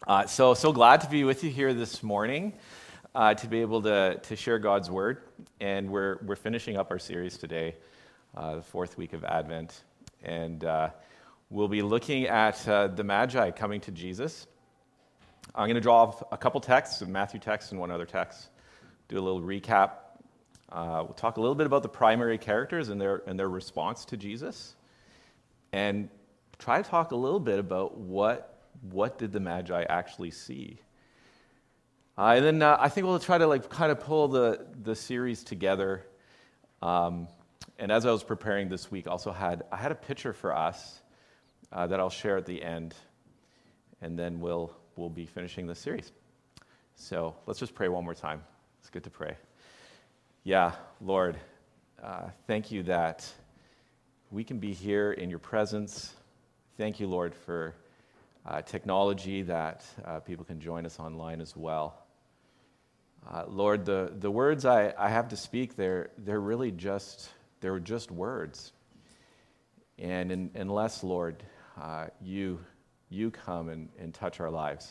So glad to be with you here this morning, to be able to share God's word. And we're finishing up our series today, the fourth week of Advent, and we'll be looking at the Magi coming to Jesus. I'm going to draw a couple texts, a Matthew text and one other text, do a little recap. We'll talk a little bit about the primary characters and their response to Jesus, and try to talk a little bit about what did the Magi actually see. And then I think we'll try to kind of pull the series together. And as I was preparing this week, I had a picture for us that I'll share at the end, and then we'll be finishing the series. So let's just pray one more time. It's good to pray. Yeah, Lord, thank you that we can be here in your presence. Thank you, Lord, for technology that people can join us online as well. Lord, the words I have to speak, they're really just words. And unless, Lord, you come and touch our lives,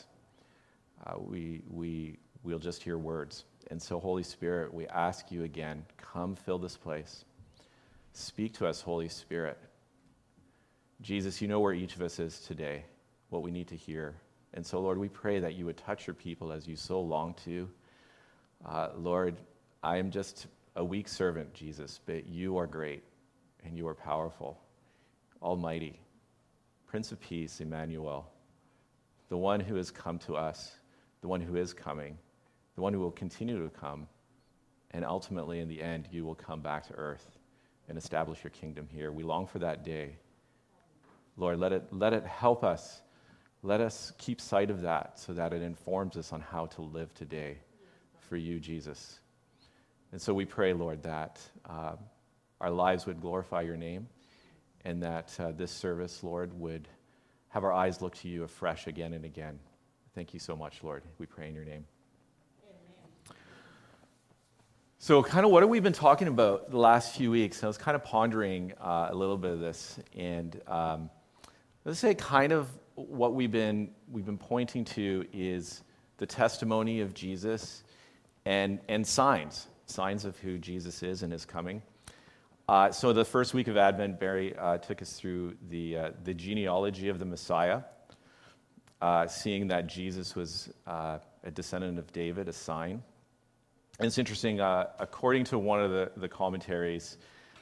we'll just hear words. And so, Holy Spirit, we ask you again, come fill this place. Speak to us, Holy Spirit. Jesus, you know where each of us is today, what we need to hear. And so, Lord, we pray that you would touch your people as you so long to. Lord, I am just a weak servant, Jesus, but you are great and you are powerful, almighty, Prince of Peace, Emmanuel, the one who has come to us, the one who is coming, the one who will continue to come, and ultimately, in the end, you will come back to earth and establish your kingdom here. We long for that day. Lord, let it help us. Let us keep sight of that so that it informs us on how to live today for you, Jesus. And so we pray, Lord, that our lives would glorify your name, and that this service, Lord, would have our eyes look to you afresh again and again. Thank you so much, Lord. We pray in your name. Amen. So kind of what have we been talking about the last few weeks? I was kind of pondering a little bit of this, and let's say kind of what we've been pointing to is the testimony of Jesus and signs of who Jesus is and his coming. So the first week of Advent, Barry took us through the genealogy of the Messiah, seeing that Jesus was a descendant of David, a sign. And it's interesting, according to one of the commentaries,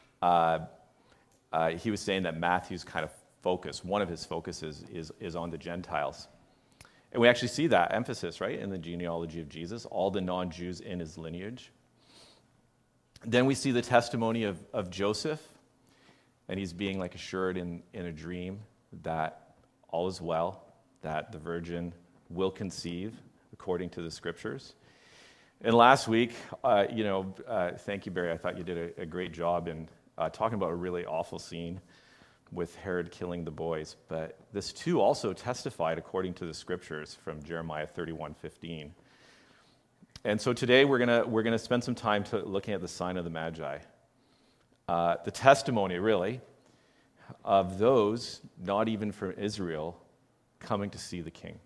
he was saying that Matthew's kind of one of his focuses is on the Gentiles. And we actually see that emphasis, right, in the genealogy of Jesus, all the non-Jews in his lineage. Then we see the testimony of Joseph, and he's being like assured in a dream that all is well, that the virgin will conceive according to the scriptures. And last week, thank you, Barry. I thought you did a great job in talking about a really awful scene with Herod killing the boys. But this too also testified according to the scriptures from Jeremiah 31:15. And so today we're gonna spend some time looking at the sign of the Magi, the testimony really of those not even from Israel coming to see the King.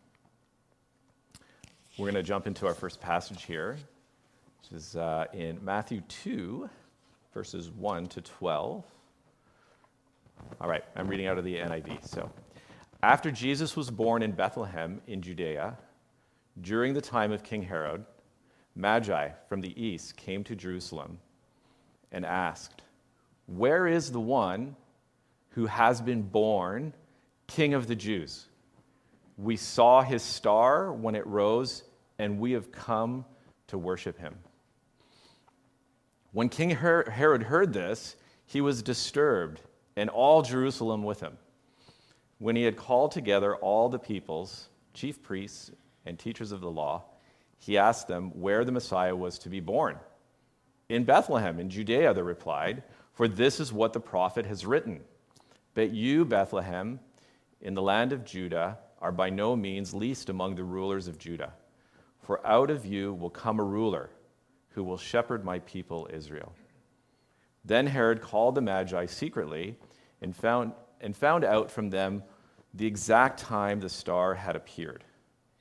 We're gonna jump into our first passage here, which is in Matthew 2, verses 1 to 12. All right, I'm reading out of the NIV. So, after Jesus was born in Bethlehem in Judea, during the time of King Herod, Magi from the east came to Jerusalem and asked, "Where is the one who has been born King of the Jews? We saw his star when it rose, and we have come to worship him." When King Herod heard this, he was disturbed, and all Jerusalem with him. When he had called together all the peoples, chief priests, and teachers of the law, he asked them where the Messiah was to be born. "In Bethlehem, in Judea," they replied, "for this is what the prophet has written. But you, Bethlehem, in the land of Judah, are by no means least among the rulers of Judah. For out of you will come a ruler who will shepherd my people Israel." Then Herod called the Magi secretly and found out from them the exact time the star had appeared.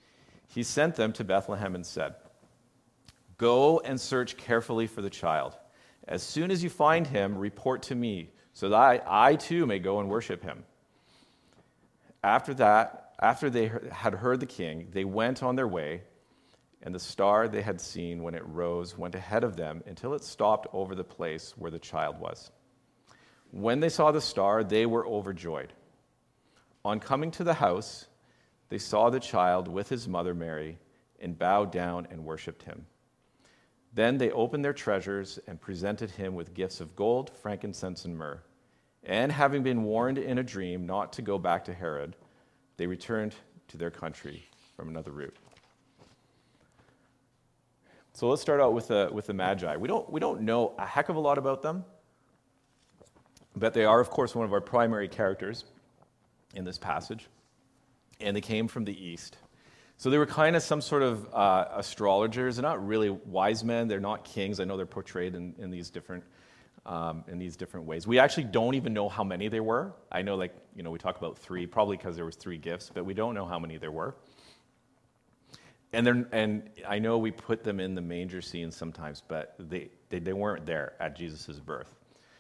he sent them to Bethlehem and said, "Go and search carefully for the child. As soon as you find him, report to me, so that I too may go and worship him." After they had heard the king, they went on their way, and the star they had seen when it rose went ahead of them until it stopped over the place where the child was. When they saw the star, they were overjoyed. On coming to the house, they saw the child with his mother Mary and bowed down and worshipped him. Then they opened their treasures and presented him with gifts of gold, frankincense, and myrrh. And having been warned in a dream not to go back to Herod, they returned to their country from another route. So let's start out with the Magi. We don't know a heck of a lot about them, but they are, of course, one of our primary characters in this passage. And they came from the east. So they were kind of some sort of astrologers. They're not really wise men. They're not kings. I know they're portrayed in these different ways. We actually don't even know how many there were. I know, we talk about 3, probably because there was 3 gifts, but we don't know how many there were. And I know we put them in the manger scene sometimes, but they weren't there at Jesus' birth.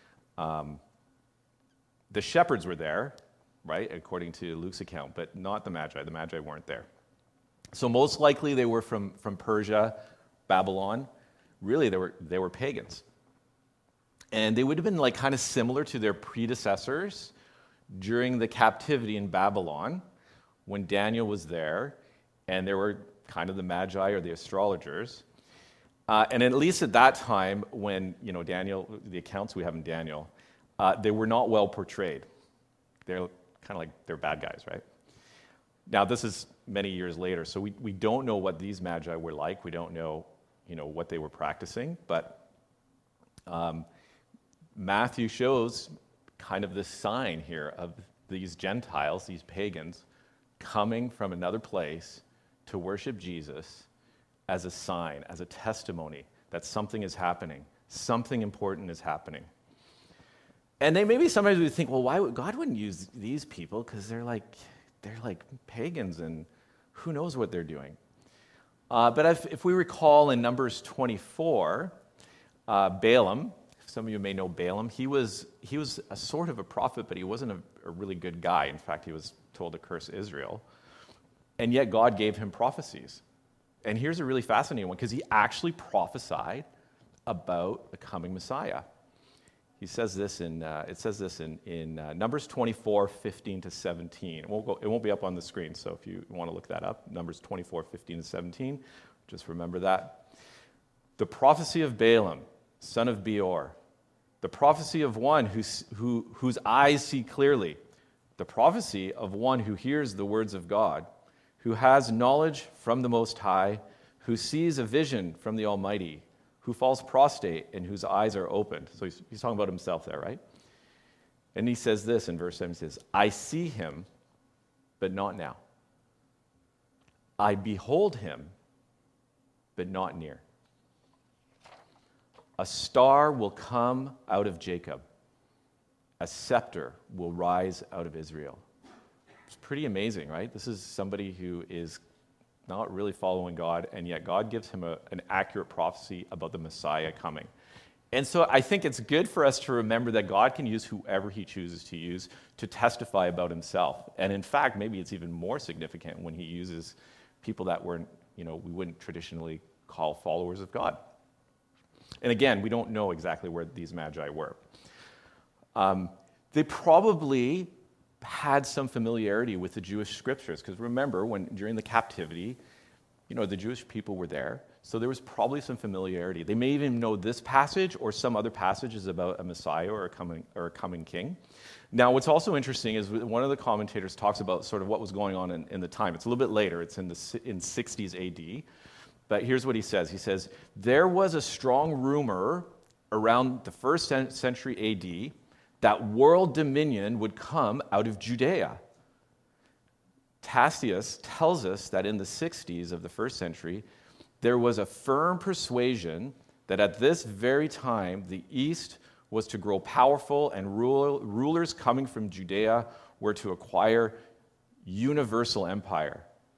The shepherds were there, right, according to Luke's account, but not the Magi. The Magi weren't there. So most likely they were from Persia, Babylon. Really, they were pagans. And they would have been kind of similar to their predecessors during the captivity in Babylon when Daniel was there, and there were kind of the Magi or the astrologers. And at least at that time when, Daniel, the accounts we have in Daniel, they were not well portrayed. They're kind of like they're bad guys, right? Now, this is many years later, so we don't know what these Magi were like. We don't know, what they were practicing, but Matthew shows kind of this sign here of these Gentiles, these pagans, coming from another place to worship Jesus as a sign, as a testimony that something is happening, something important is happening. And maybe sometimes we think, well, why would God wouldn't use these people because they're like pagans and who knows what they're doing. But if we recall in Numbers 24, Balaam, some of you may know Balaam, he was a sort of a prophet, but he wasn't a really good guy. In fact, he was told to curse Israel. And yet God gave him prophecies. And here's a really fascinating one, because he actually prophesied about the coming Messiah. He says this in Numbers 24, 15 to 17. It won't be up on the screen, so if you want to look that up, Numbers 24, 15 to 17, just remember that. The prophecy of Balaam, son of Beor, the prophecy of one whose eyes see clearly, the prophecy of one who hears the words of God, who has knowledge from the Most High, who sees a vision from the Almighty, who falls prostrate and whose eyes are opened. So he's talking about himself there, right? And he says this in verse 7, he says, "I see him, but not now. I behold him, but not near. A star will come out of Jacob. A scepter will rise out of Israel." It's pretty amazing, right? This is somebody who is not really following God, and yet God gives him an accurate prophecy about the Messiah coming. And so I think it's good for us to remember that God can use whoever he chooses to use to testify about himself. And in fact, maybe it's even more significant when he uses people that we wouldn't traditionally call followers of God. And again, we don't know exactly where these Magi were. They probably had some familiarity with the Jewish scriptures, because remember, during the captivity, the Jewish people were there, so there was probably some familiarity. They may even know this passage or some other passages about a Messiah or a coming king. Now, what's also interesting is one of the commentators talks about sort of what was going on in the time. It's a little bit later. It's in 60s AD. But here's what he says. He says, "There was a strong rumor around the first century AD that world dominion would come out of Judea. Tacitus tells us that in the 60s of the first century, there was a firm persuasion that at this very time, the East was to grow powerful and rulers coming from Judea were to acquire universal empire.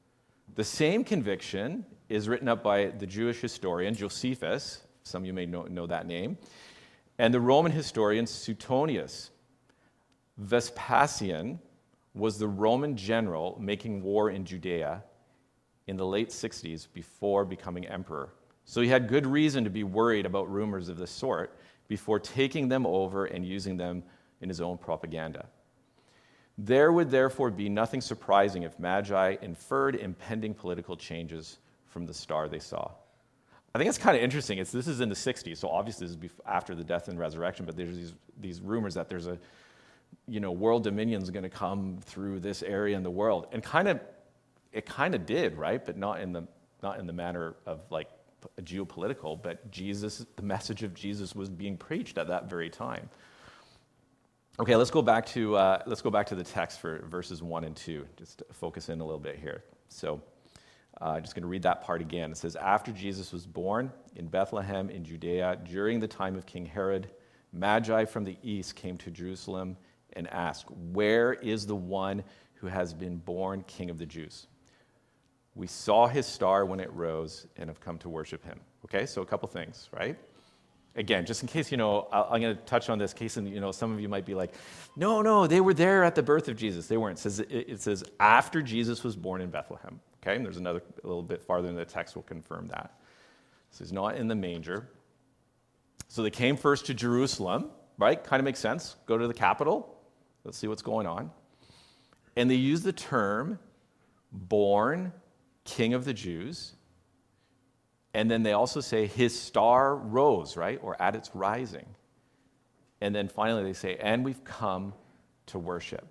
The same conviction is written up by the Jewish historian Josephus, some of you may know that name, and the Roman historian Suetonius. Vespasian was the Roman general making war in Judea in the late 60s before becoming emperor. So he had good reason to be worried about rumors of this sort before taking them over and using them in his own propaganda. There would therefore be nothing surprising if Magi inferred impending political changes from the star they saw. I think it's kind of interesting. This is in the 60s, so obviously this is after the death and resurrection, but there's these rumors that there's a world dominion is going to come through this area in the world. And it kind of did, right? But not in the manner of like geopolitical, but Jesus, the message of Jesus was being preached at that very time. Okay, let's go back to the text for verses 1 and 2, just to focus in a little bit here. So I'm just going to read that part again. It says, after Jesus was born in Bethlehem in Judea, during the time of King Herod, Magi from the east came to Jerusalem and asked, where is the one who has been born King of the Jews? We saw his star when it rose and have come to worship him. Okay, so a couple things, right? Again, just in case, I'm going to touch on this case, and, some of you might be like, no, they were there at the birth of Jesus. They weren't. It says after Jesus was born in Bethlehem. Okay, and there's a little bit farther in the text will confirm that. So he's not in the manger. So they came first to Jerusalem, right? Kind of makes sense. Go to the capital. Let's see what's going on. And they use the term born King of the Jews. And then they also say his star rose, right? Or at its rising. And then finally they say, and we've come to worship.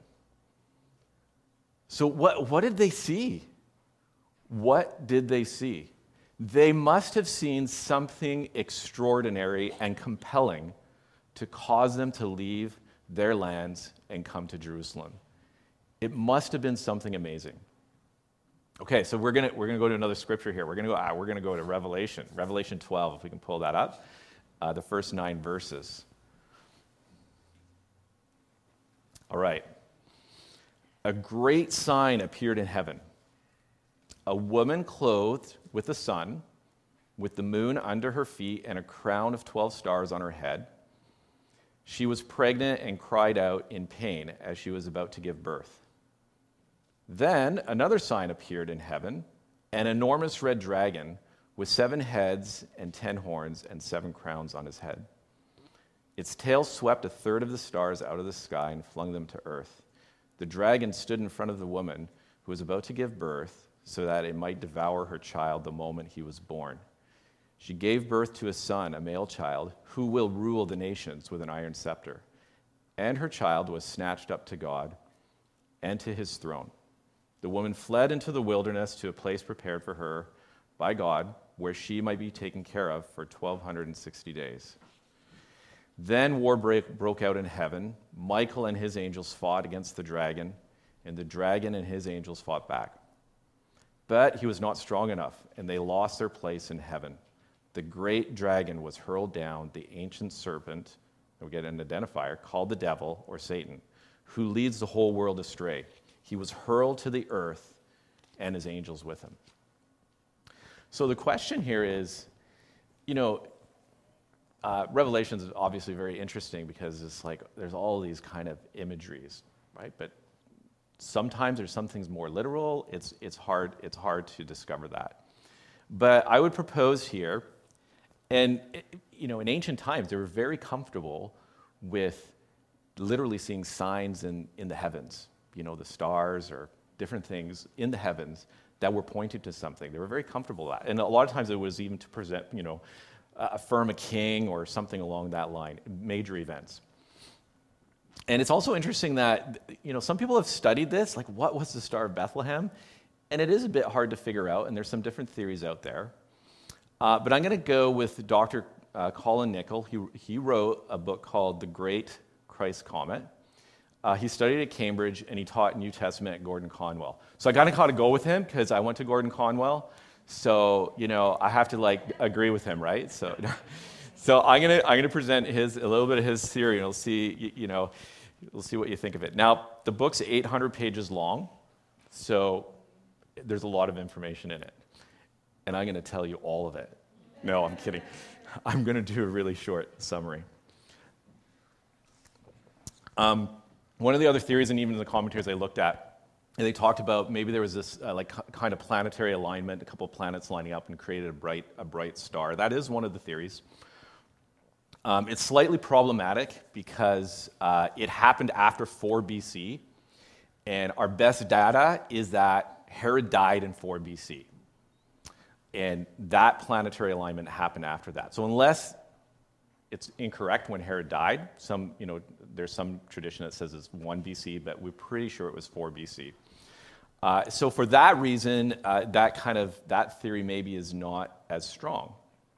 So what did they see? What did they see? They must have seen something extraordinary and compelling to cause them to leave their lands and come to Jerusalem. It must have been something amazing. Okay, so we're gonna go to another scripture here. We're gonna go to Revelation 12, if we can pull that up, the first 9 verses. All right. A great sign appeared in heaven. A woman clothed with the sun, with the moon under her feet, and a crown of 12 stars on her head. She was pregnant and cried out in pain as she was about to give birth. Then another sign appeared in heaven, an enormous red dragon with 7 heads and 10 horns and 7 crowns on his head. Its tail swept a third of the stars out of the sky and flung them to earth. The dragon stood in front of the woman who was about to give birth so that it might devour her child the moment he was born. She gave birth to a son, a male child, who will rule the nations with an iron scepter. And her child was snatched up to God and to his throne. The woman fled into the wilderness to a place prepared for her by God, where she might be taken care of for 1,260 days. Then war broke out in heaven. Michael and his angels fought against the dragon, and the dragon and his angels fought back. But he was not strong enough, and they lost their place in heaven. The great dragon was hurled down, the ancient serpent, we get an identifier, called the devil, or Satan, who leads the whole world astray. He was hurled to the earth, and his angels with him. So the question here is, Revelation is obviously very interesting because it's like there's all these kind of imageries, right? But sometimes there's some things more literal. It's hard to discover that. But I would propose here, and in ancient times they were very comfortable with literally seeing signs in the heavens, the stars or different things in the heavens that were pointing to something. They were very comfortable with that, and a lot of times it was even to present, affirm a king or something along that line, major events. And it's also interesting that, some people have studied this, like what was the Star of Bethlehem? And it is a bit hard to figure out, and there's some different theories out there. But I'm going to go with Dr. Colin Nichol. He wrote a book called The Great Christ Comet. He studied at Cambridge, and he taught New Testament at Gordon Conwell. So I kind of got to go with him because I went to Gordon Conwell. So, I have to agree with him, right? So I'm gonna present a little bit of his theory, and we'll see what you think of it. Now, the book's 800 pages long, so there's a lot of information in it. And I'm going to tell you all of it. No, I'm kidding. I'm going to do a really short summary. One of the other theories, and even in the commentaries I looked at, they talked about maybe there was this kind of planetary alignment, a couple of planets lining up and created a bright star. That is one of the theories. It's slightly problematic because it happened after 4 BC, and our best data is that Herod died in 4 BC. And that planetary alignment happened after that. So unless it's incorrect when Herod died, there's some tradition that says it's 1 BC, but we're pretty sure it was 4 BC. So for that reason, that theory maybe is not as strong.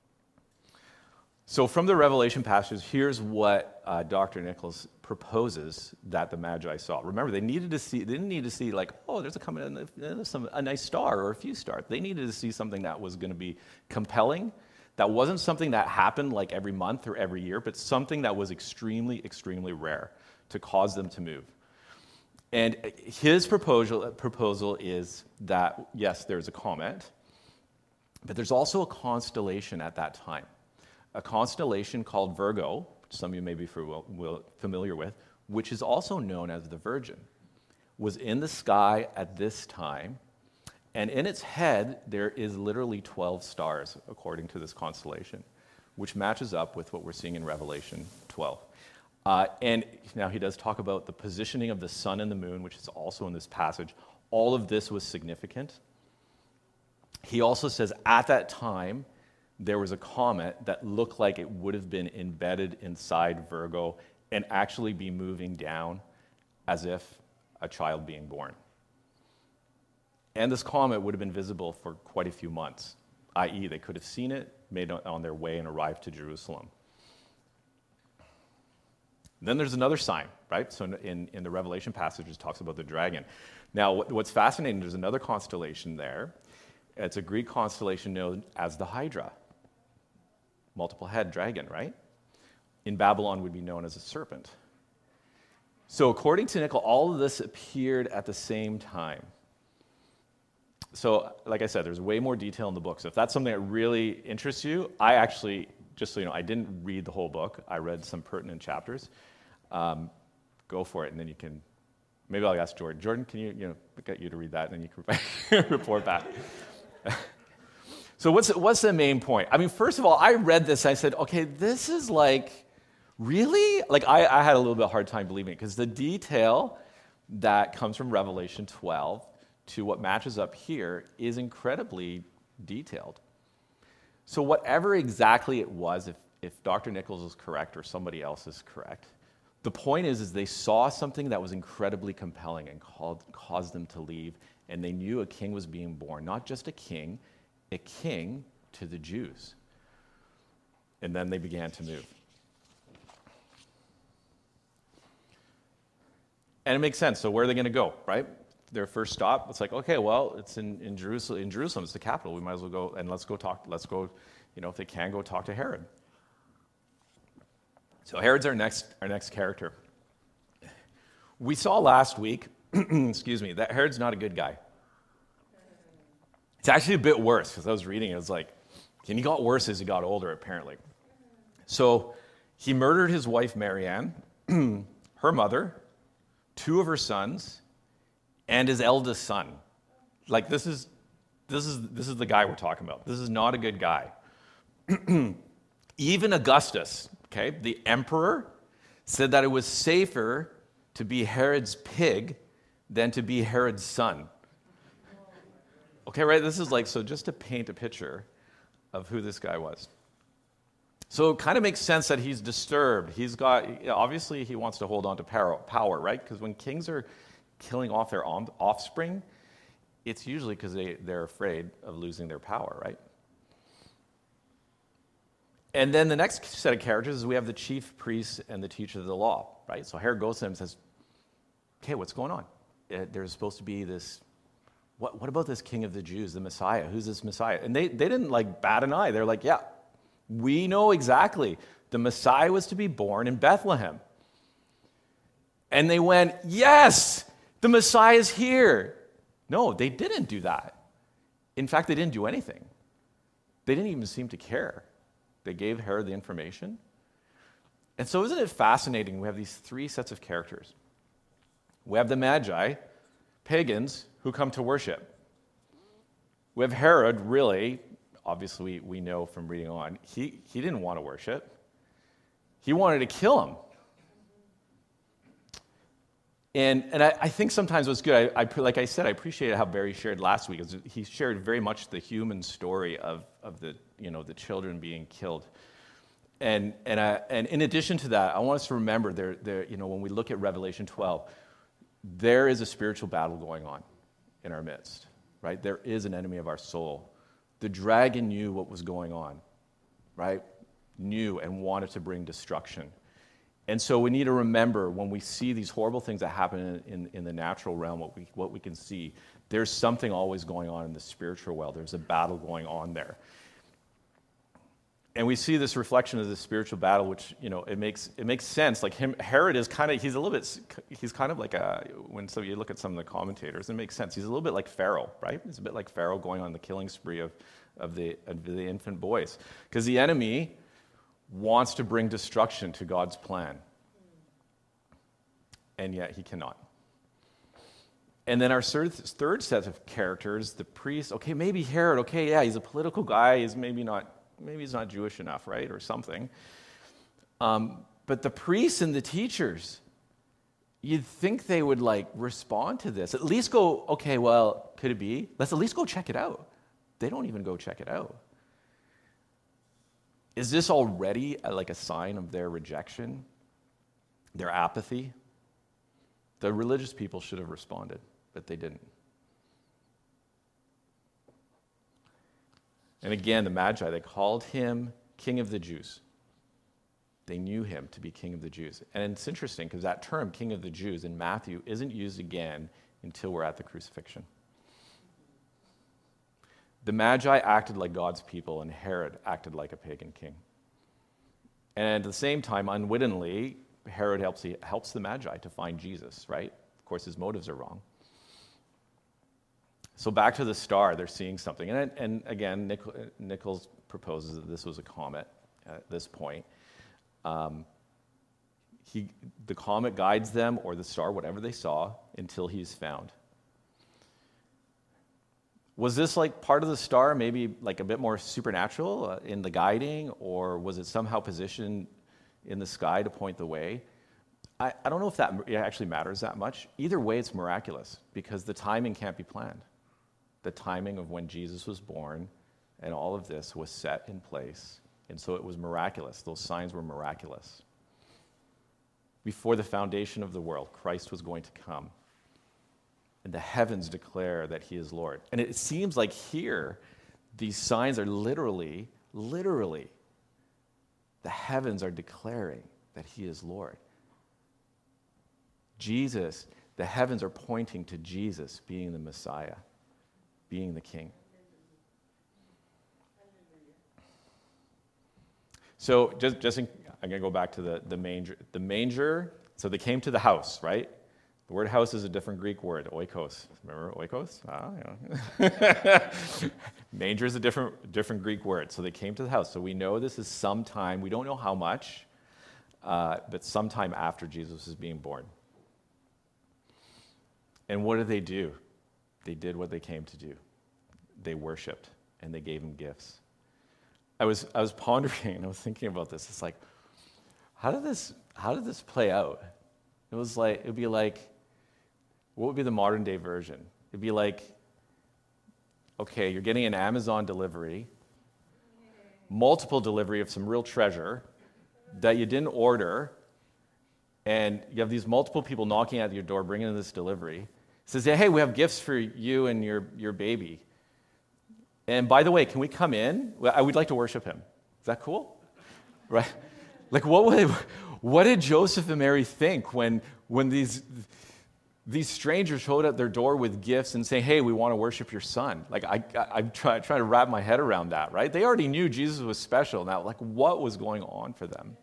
So from the Revelation passage, here's what Dr. Nichols proposes that the Magi saw. Remember, they didn't need to see like, oh, there's a nice star or a few stars. They needed to see something that was going to be compelling, that wasn't something that happened like every month or every year, but something that was extremely, extremely rare to cause them to move. And his proposal is that, yes, there's a comet, but there's also a constellation at that time. A constellation called Virgo, which some of you may be familiar with, which is also known as the Virgin, was in the sky at this time, and in its head there is literally 12 stars, according to this constellation, which matches up with what we're seeing in Revelation 12. And now he does talk about the positioning of the sun and the moon, which is also in this passage. All of this was significant. He also says at that time, there was a comet that looked like it would have been embedded inside Virgo and actually be moving down as if a child being born. And this comet would have been visible for quite a few months, i.e. they could have seen it, made it on their way, and arrived to Jerusalem. Then there's another sign, right? So in the Revelation passage, it talks about the dragon. Now, what's fascinating, there's another constellation there. It's a Greek constellation known as the Hydra. Multiple head dragon, right? In Babylon would be known as a serpent. So according to Nichols, all of this appeared at the same time. So like I said, there's way more detail in the book. So if that's something that really interests you, I actually, just so you know, I didn't read the whole book. I read some pertinent chapters. Go for it, and then you can, maybe I'll ask Jordan. Jordan, can you get you to read that, and then you can report back. So what's the main point? I mean, first of all, I read this, I said, okay, this is like, really? Like, I had a little bit hard time believing it, because the detail that comes from Revelation 12 to what matches up here is incredibly detailed. So whatever exactly it was, if Dr. Nichols is correct or somebody else is correct, the point is they saw something that was incredibly compelling and caused them to leave, and they knew a king was being born, not just a king to the Jews. And then they began to move. And it makes sense. So where are they going to go, right? Their first stop, it's like, okay, well, it's in Jerusalem. In Jerusalem, it's the capital. We might as well go, and let's go, if they can, go talk to Herod. So Herod's our next character. We saw last week, that Herod's not a good guy. It's actually a bit worse, because I was reading it, was like, and he got worse as he got older, apparently. So he murdered his wife, Marianne, her mother, 2 of her sons, and his eldest son. Like, this is the guy we're talking about. This is not a good guy. Even Augustus, okay, the emperor, said that it was safer to be Herod's pig than to be Herod's son. Okay, right? This is like, so just to paint a picture of who this guy was. So it kind of makes sense that he's disturbed. He's got, obviously he wants to hold on to power, right? Because when kings are killing off their offspring, it's usually because they're afraid of losing their power, right? And then the next set of characters is we have the chief priests and the teacher of the law, right? So Herod goes to them and says, okay, what's going on? There's supposed to be this, what about this king of the Jews, the Messiah? Who's this Messiah? And they didn't like bat an eye. They're like, yeah, we know exactly. The Messiah was to be born in Bethlehem. And they went, yes, the Messiah is here. No, they didn't do that. In fact, they didn't do anything. They didn't even seem to care. They gave Herod the information. And so isn't it fascinating? We have these three sets of characters. We have the Magi, pagans, who come to worship. We have Herod, really, obviously we know from reading on, he didn't want to worship. He wanted to kill him. And I think sometimes what's good, like I said, I appreciated how Barry shared last week. He shared very much the human story of the children being killed. And in addition to that, I want us to remember when we look at Revelation 12, there is a spiritual battle going on in our midst, right? There is an enemy of our soul. The dragon knew what was going on, right? Knew and wanted to bring destruction. And so we need to remember when we see these horrible things that happen in the natural realm, what we can see, there's something always going on in the spiritual world. There's a battle going on there. And we see this reflection of the spiritual battle, which, it makes sense. Like Herod is kind of, he's kind of like when you look at some of the commentators, it makes sense. He's a little bit like Pharaoh, right? He's a bit like Pharaoh going on the killing spree of the infant boys. Because the enemy wants to bring destruction to God's plan. And yet he cannot. And then our third set of characters, the priest, okay, maybe Herod, okay, yeah, he's a political guy, maybe he's not Jewish enough, right, or something. But the priests and the teachers, you'd think they would respond to this. At least go, okay, well, could it be? Let's at least go check it out. They don't even go check it out. Is this already a sign of their rejection, their apathy? The religious people should have responded, but they didn't. And again, the Magi, they called him King of the Jews. They knew him to be King of the Jews. And it's interesting because that term, King of the Jews, in Matthew isn't used again until we're at the crucifixion. The Magi acted like God's people, and Herod acted like a pagan king. And at the same time, unwittingly, Herod helps the Magi to find Jesus, right? Of course, his motives are wrong. So back to the star, they're seeing something. And again, Nichols proposes that this was a comet at this point. The comet guides them, or the star, whatever they saw, until he's found. Was this part of the star, maybe a bit more supernatural in the guiding, or was it somehow positioned in the sky to point the way? I don't know if that actually matters that much. Either way, it's miraculous because the timing can't be planned. The timing of when Jesus was born and all of this was set in place, and so it was miraculous. Those signs were miraculous. Before the foundation of the world, Christ was going to come. And the heavens declare that he is Lord. And it seems like here, these signs are literally, the heavens are declaring that he is Lord. Jesus, the heavens are pointing to Jesus being the Messiah, being the King. So I'm going to go back to the manger. The manger, so they came to the house, right? The word house is a different Greek word, oikos. Remember oikos? Yeah. Manger is a different Greek word. So they came to the house. So we know this is sometime, we don't know how much, but sometime after Jesus was being born. And what did they do? They did what they came to do. They worshiped, and they gave him gifts. I was pondering, and I was thinking about this. It's how did this play out? It'd be like, what would be the modern day version? It'd be like, okay, you're getting an Amazon delivery, multiple delivery of some real treasure that you didn't order, and you have these multiple people knocking at your door, bringing in this delivery. It says, hey, we have gifts for you and your baby. And by the way, can we come in? I would like to worship him. Is that cool? Right? What did Joseph and Mary think when these strangers showed at their door with gifts and say, hey, we want to worship your son? I'm trying to wrap my head around that, right? They already knew Jesus was special. Now, what was going on for them?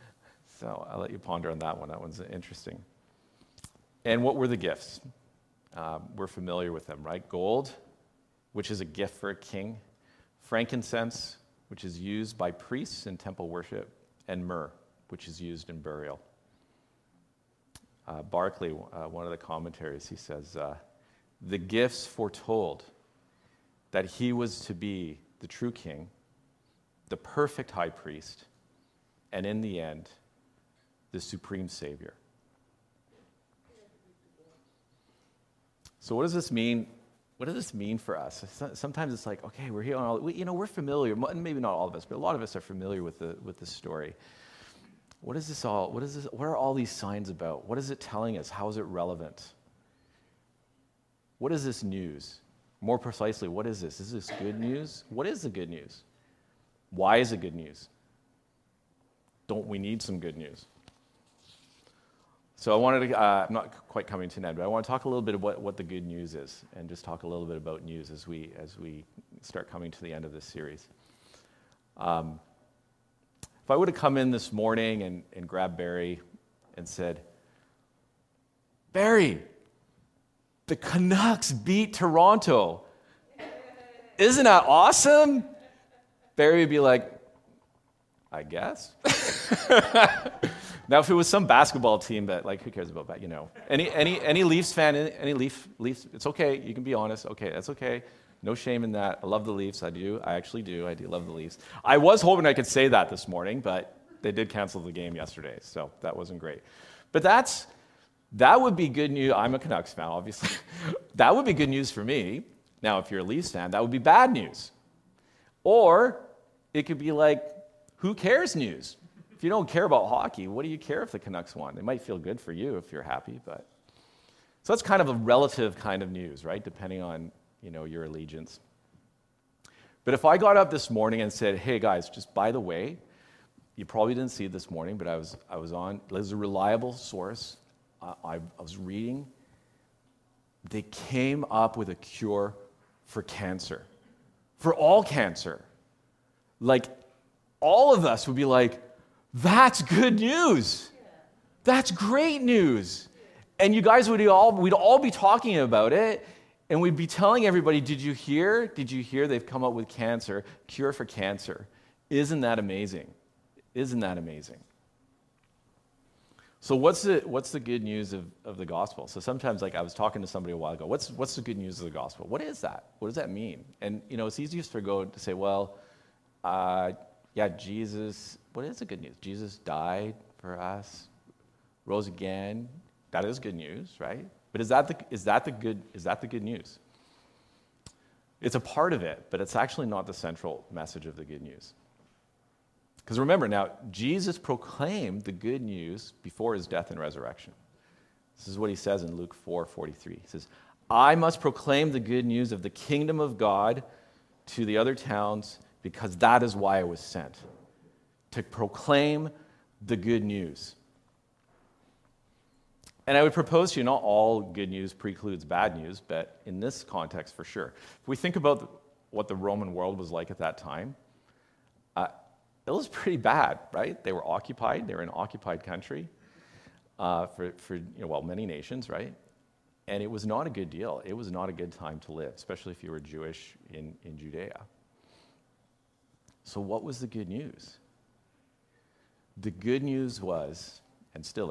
So I'll let you ponder on that one. That one's interesting. And what were the gifts? We're familiar with them, right? Gold, which is a gift for a king. Frankincense, which is used by priests in temple worship. And myrrh, which is used in burial. Barclay, one of the commentaries, he says, the gifts foretold that he was to be the true king, the perfect high priest, and in the end, the supreme savior. So what does this mean? What does this mean for us? Sometimes it's like, okay, we're here on all, we're familiar, maybe not all of us, but a lot of us are familiar with the story. What is this all? What are all these signs about? What is it telling us? How is it relevant? What is this news? More precisely, what is this? Is this good news? What is the good news? Why is it good news? Don't we need some good news? So I wanted to, I'm not quite coming to an end, but I want to talk a little bit about what the good news is and just talk a little bit about news as we start coming to the end of this series. If I would have come in this morning and grabbed Barry and said, Barry, the Canucks beat Toronto. Isn't that awesome? Barry would be like, I guess. Now, if it was some basketball team that, like, who cares about that, Any Leafs fan, any Leafs, it's okay. You can be honest. Okay, that's okay. No shame in that. I love the Leafs. I do. I actually do. I do love the Leafs. I was hoping I could say that this morning, but they did cancel the game yesterday, so that wasn't great. But that would be good news. I'm a Canucks fan, obviously. That would be good news for me. Now, if you're a Leafs fan, that would be bad news. Or it could be like, who cares news? If you don't care about hockey, what do you care if the Canucks won? It might feel good for you if you're happy, but... So that's kind of a relative kind of news, right? Depending on, your allegiance. But if I got up this morning and said, hey guys, just by the way, you probably didn't see it this morning, but I was on, there's a reliable source. I was reading. They came up with a cure for cancer. For all cancer. Like, all of us would be like, that's good news. That's great news. And you guys we'd all be talking about it, and we'd be telling everybody, did you hear? Did you hear they've come up with cure for cancer? Isn't that amazing? Isn't that amazing? So what's the good news of the gospel? So sometimes, like I was talking to somebody a while ago, what's the good news of the gospel? What is that? What does that mean? And it's easiest for go to say, well, Jesus, what is the good news? Jesus died for us, rose again. That is good news, right? But is that the good news? It's a part of it, but it's actually not the central message of the good news. Because remember now, Jesus proclaimed the good news before his death and resurrection. This is what he says in Luke 4:43. He says, I must proclaim the good news of the kingdom of God to the other towns because that is why I was sent, to proclaim the good news. And I would propose to you, not all good news precludes bad news, but in this context, for sure. If we think about what the Roman world was like at that time, it was pretty bad, right? They were occupied. They were an occupied country for many nations, right? And it was not a good deal. It was not a good time to live, especially if you were Jewish in Judea. So what was the good news? The good news was, and still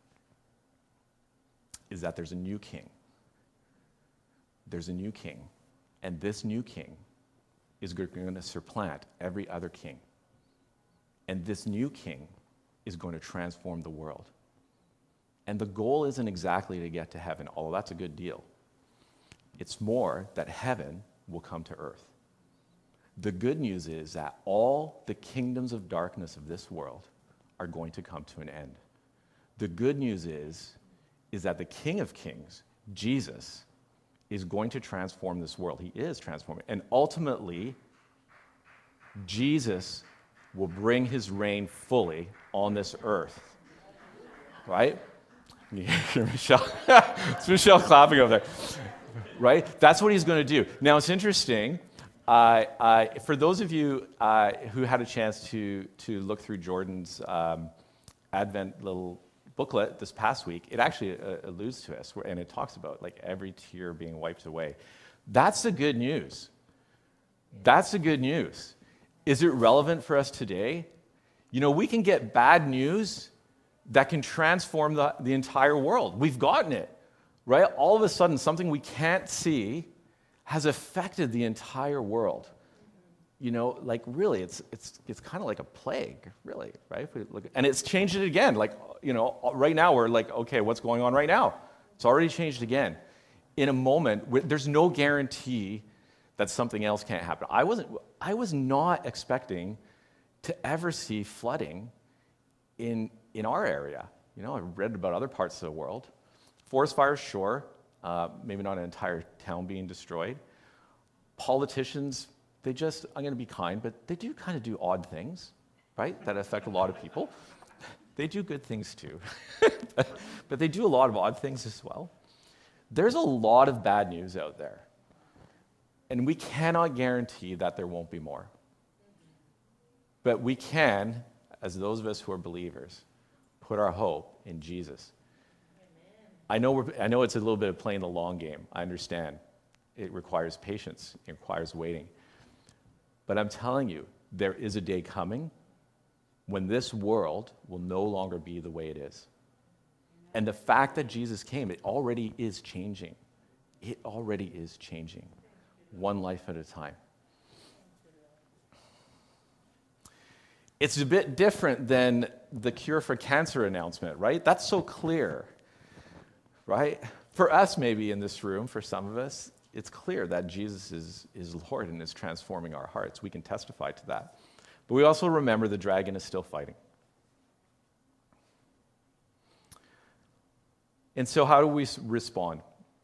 is that there's a new king. There's a new king. And this new king is going to supplant every other king. And this new king is going to transform the world. And the goal isn't exactly to get to heaven, although that's a good deal. It's more that heaven will come to earth. The good news is that all the kingdoms of darkness of this world are going to come to an end. The good news is that the King of Kings, Jesus, is going to transform this world. He is transforming. And ultimately, Jesus will bring his reign fully on this earth. Right? You hear Michelle? It's Michelle clapping over there. Right? That's what he's going to do. Now, it's interesting. For those of you who had a chance to look through Jordan's Advent little booklet this past week, it actually alludes to us, and it talks about like every tear being wiped away. That's the good news. That's the good news. Is it relevant for us today? You know, we can get bad news that can transform the entire world. We've gotten it, right? All of a sudden, something we can't see has affected the entire world. You know, like really, it's kind of like a plague, really, right? If we look, and it's changed it again. Like, you know, right now we're like, okay, what's going on right now? It's already changed again. In a moment, there's no guarantee that something else can't happen. I was not expecting to ever see flooding in our area. You know, I've read about other parts of the world. Forest fires, sure. Maybe not an entire town being destroyed. Politicians, I'm going to be kind, but they do kind of do odd things, right, that affect a lot of people. They do good things too. But they do a lot of odd things as well. There's a lot of bad news out there. And we cannot guarantee that there won't be more. But we can, as those of us who are believers, put our hope in Jesus. I know it's a little bit of playing the long game. I understand. It requires patience. It requires waiting. But I'm telling you, there is a day coming when this world will no longer be the way it is. And the fact that Jesus came, it already is changing. It already is changing. One life at a time. It's a bit different than the cure for cancer announcement, right? That's so clear, right? For us, maybe in this room, for some of us, it's clear that Jesus is Lord and is transforming our hearts. We can testify to that. But we also remember the dragon is still fighting. And so how do we respond?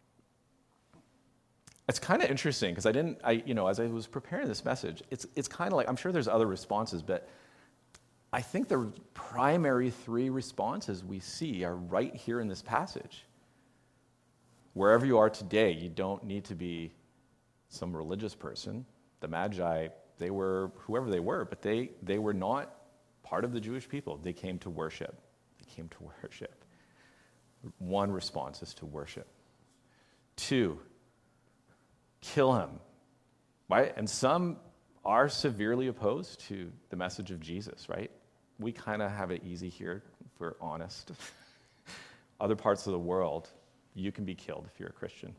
It's kind of interesting because as I was preparing this message, it's kind of like, I'm sure there's other responses, but I think the primary three responses we see are right here in this passage. Wherever you are today, you don't need to be some religious person. The Magi, they were whoever they were, but they were not part of the Jewish people. They came to worship. They came to worship. One response is to worship. 2, kill him, right? And some are severely opposed to the message of Jesus, right? We kind of have it easy here, if we're honest. Other parts of the world, you can be killed if you're a Christian.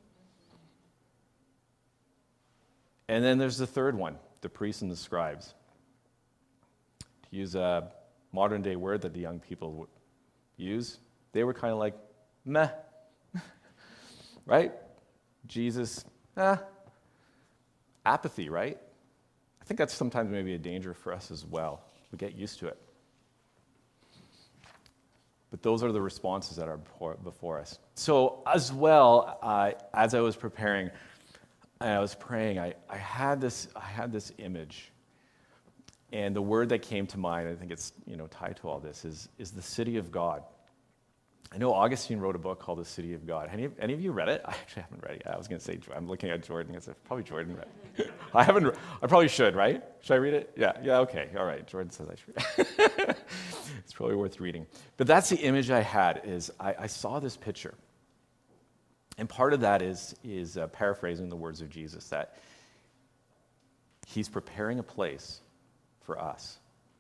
And then there's the third one, the priests and the scribes. To use a modern day word that the young people use, they were kind of like, meh, right? Jesus, apathy, right? I think that's sometimes maybe a danger for us as well. We get used to it. But those are the responses that are before us. So as well, as I was preparing and I was praying, I had this image. And the word that came to mind, I think it's tied to all this, is the city of God. I know Augustine wrote a book called The City of God. Any of you read it? I actually haven't read it yet. I was going to say, I'm looking at Jordan. I said, probably Jordan read it. I probably should, right? Should I read it? Yeah, okay, all right. Jordan says I should. It's probably worth reading. But that's the image I had, is I saw this picture. And part of that is paraphrasing the words of Jesus, that he's preparing a place for us.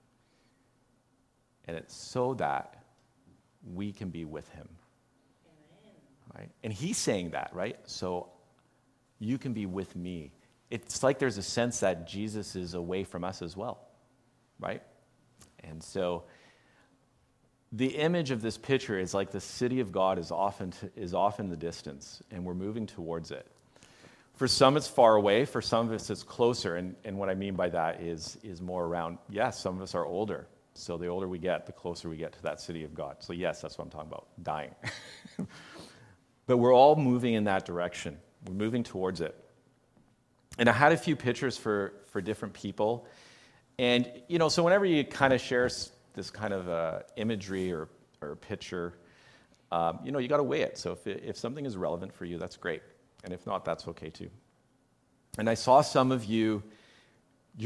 And it's so that we can be with him. Amen. Right? And he's saying that, right? So you can be with me. It's like there's a sense that Jesus is away from us as well, right? And so the image of this picture is like the city of God is often the distance, and we're moving towards it. For some, it's far away. For some of us, it's closer. And what I mean by that is more around, yes, some of us are older. So the older we get, the closer we get to that city of God. So yes, that's what I'm talking about, dying. But we're all moving in that direction. We're moving towards it. And I had a few pictures for different people. And, so whenever you kind of share this kind of imagery or picture, you got to weigh it. So if something is relevant for you, that's great. And if not, that's okay too. And I saw some of you,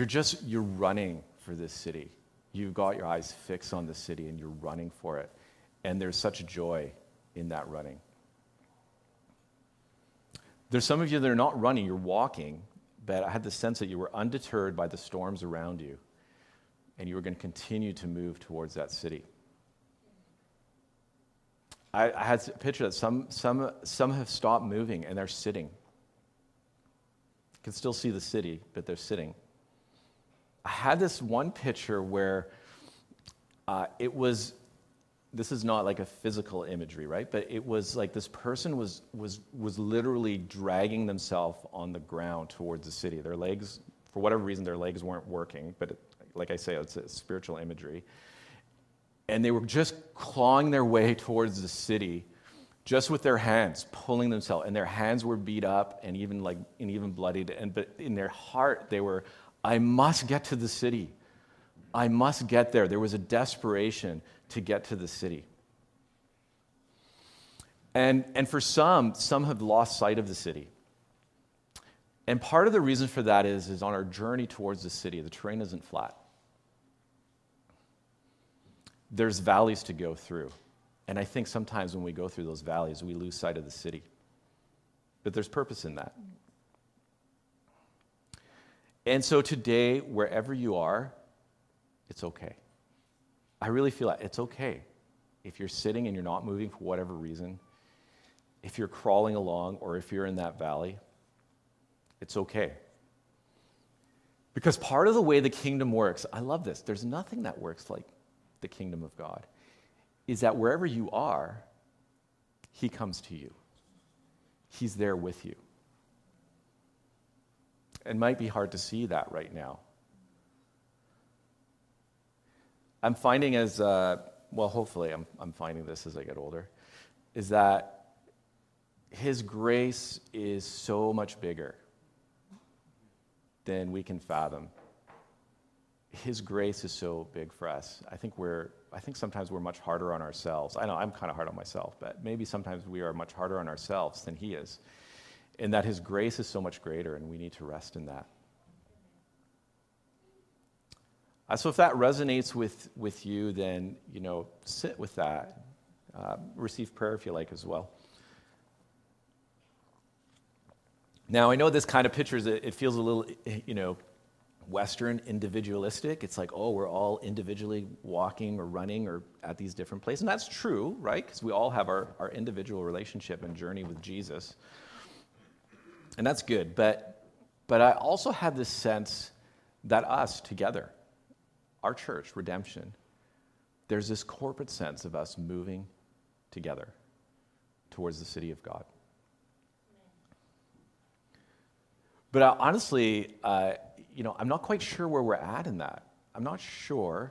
you're running for this city. You've got your eyes fixed on the city and you're running for it. And there's such joy in that running. There's some of you that are not running, you're walking, but I had the sense that you were undeterred by the storms around you, and you were going to continue to move towards that city. I had a picture that some have stopped moving, and they're sitting. You can still see the city, but they're sitting. I had this one picture where this is not like a physical imagery, right? But it was like this person was literally dragging themselves on the ground towards the city. Their legs, for whatever reason, their legs weren't working, but like I say, it's a spiritual imagery. And they were just clawing their way towards the city, just with their hands, pulling themselves. And their hands were beat up and even bloodied. But in their heart, they were, I must get to the city. I must get there. There was a desperation to get to the city. And for some have lost sight of the city. And part of the reason for that is on our journey towards the city, the terrain isn't flat. There's valleys to go through. And I think sometimes when we go through those valleys, we lose sight of the city. But there's purpose in that. And so today, wherever you are, it's okay. I really feel like it's okay. If you're sitting and you're not moving for whatever reason, if you're crawling along or if you're in that valley, it's okay. Because part of the way the kingdom works, I love this, there's nothing that works like the kingdom of God, is that wherever you are, he comes to you. He's there with you. It might be hard to see that right now. I'm finding hopefully I'm finding this as I get older, is that his grace is so much bigger than we can fathom. His grace is so big for us. I think sometimes we're much harder on ourselves. I know I'm kind of hard on myself, but maybe sometimes we are much harder on ourselves than he is. And that his grace is so much greater, and we need to rest in that. So if that resonates with you, then, sit with that. Receive prayer if you like as well. Now, I know this kind of pictures, it feels a little, Western individualistic. It's like, oh, we're all individually walking or running or at these different places. And that's true, right? Because we all have our individual relationship and journey with Jesus. And that's good. But I also have this sense that us together, our church, Redemption, there's this corporate sense of us moving together towards the city of God. But honestly, I'm not quite sure where we're at in that. I'm not sure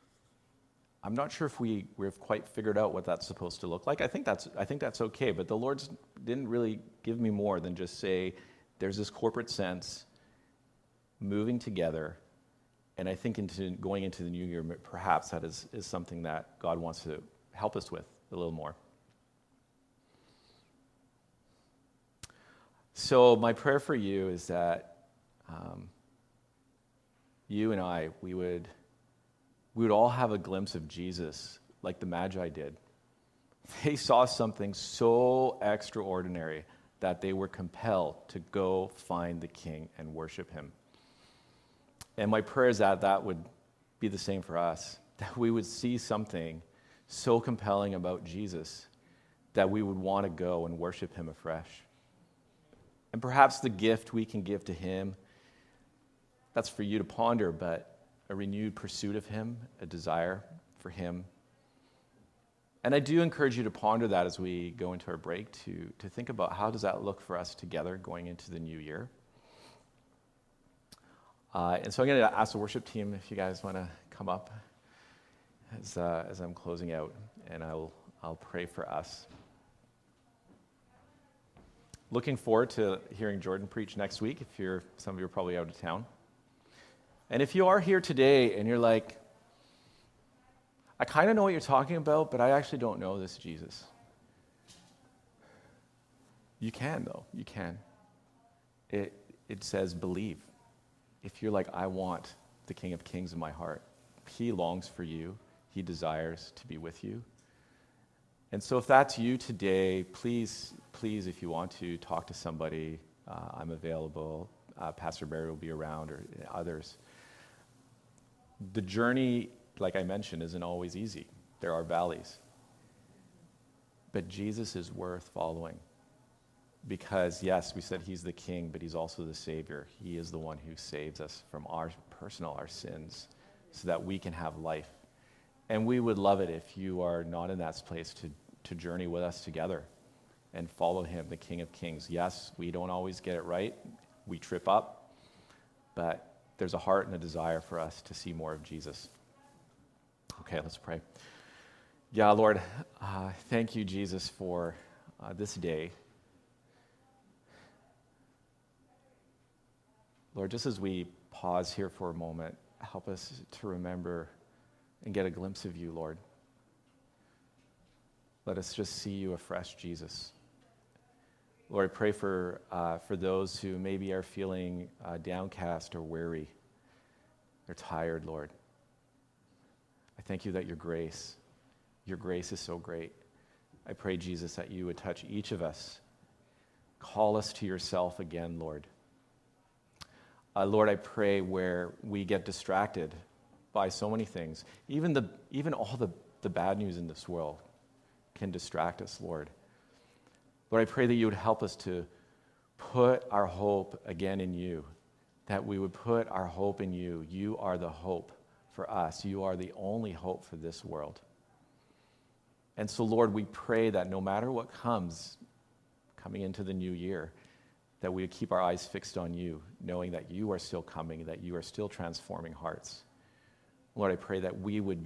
if we've quite figured out what that's supposed to look like. I think that's okay, but the Lord didn't really give me more than just say there's this corporate sense moving together. And I think going into the new year, perhaps that is something that God wants to help us with a little more. So my prayer for you is that you and I, we would all have a glimpse of Jesus like the Magi did. They saw something so extraordinary that they were compelled to go find the King and worship him. And my prayer is that would be the same for us, that we would see something so compelling about Jesus that we would want to go and worship him afresh. And perhaps the gift we can give to him, that's for you to ponder, but a renewed pursuit of him, a desire for him. And I do encourage you to ponder that as we go into our break, to think about how does that look for us together going into the new year. And so I'm going to ask the worship team if you guys want to come up as I'm closing out, and I'll pray for us. Looking forward to hearing Jordan preach next week. Some of you are probably out of town. And if you are here today and you're like, I kind of know what you're talking about, but I actually don't know this Jesus. You can, though. You can. It says believe. If you're like, I want the King of Kings in my heart, he longs for you. He desires to be with you. And so if that's you today, please, if you want to talk to somebody, I'm available. Pastor Barry will be around, or others. The journey, like I mentioned, isn't always easy. There are valleys. But Jesus is worth following. Because, yes, we said he's the king, but he's also the Savior. He is the one who saves us from our sins, so that we can have life. And we would love it if you are not in that place to journey with us together and follow him, the King of Kings. Yes, we don't always get it right. We trip up. But there's a heart and a desire for us to see more of Jesus. Okay, let's pray. Yeah, Lord, thank you, Jesus, for this day. Lord, just as we pause here for a moment, help us to remember and get a glimpse of you, Lord. Let us just see you afresh, Jesus. Lord, I pray for those who maybe are feeling downcast or weary. They're tired, Lord. I thank you that your grace is so great. I pray, Jesus, that you would touch each of us. Call us to yourself again, Lord. Lord, I pray where we get distracted by so many things, even all the bad news in this world can distract us, Lord. Lord, I pray that you would help us to put our hope again in you, that we would put our hope in you. You are the hope for us. You are the only hope for this world. And so, Lord, we pray that no matter what coming into the new year, that we would keep our eyes fixed on you, knowing that you are still coming, that you are still transforming hearts. Lord, I pray that we would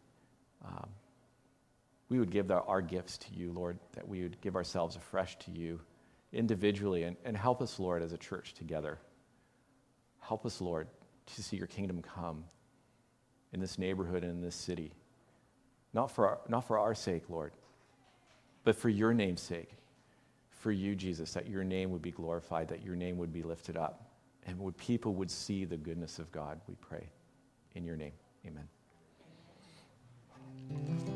give our gifts to you, Lord, that we would give ourselves afresh to you individually, and help us, Lord, as a church together. Help us, Lord, to see your kingdom come in this neighborhood and in this city. Not for our sake, Lord, but for your name's sake. For you, Jesus, that your name would be glorified, that your name would be lifted up, and people would see the goodness of God, we pray. In your name, amen.